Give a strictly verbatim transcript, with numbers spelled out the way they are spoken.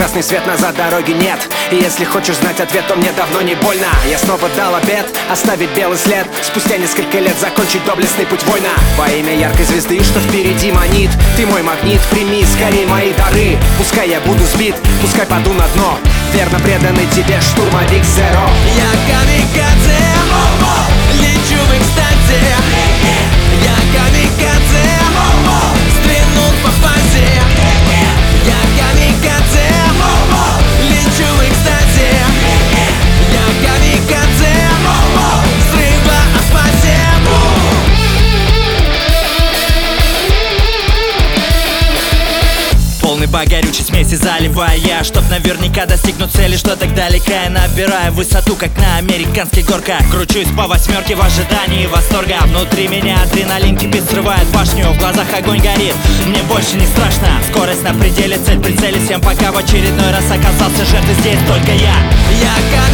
красный свет, назад дороги нет. И если хочешь знать ответ, то мне давно не больно. Я снова дал обет оставить белый след, спустя несколько лет закончить доблестный путь воина. Во имя яркой звезды, что впереди манит, ты мой магнит, прими скорее мои дары. Пускай я буду сбит, пускай паду на дно, верно преданный тебе штурмовик Зеро. Я камикадзе, лечу в экстазе. Я камикадзе, стрельнул по фазе. Я камикадзе, лечу в экстазе. Я камикадзе, взрыва апатия. Полный багорючей смеси заливаю я, чтоб наверняка достигнуть цели, что так далеко. Я набираю высоту, как на американских горках. Кручусь по восьмерке в ожидании восторга. Внутри меня адреналин кипит, срывает башню, в глазах огонь горит. Мне больше не страшно, скорость на пределе, цель прицелись всем, пока в очередной раз оказался жертвой здесь только я. Я как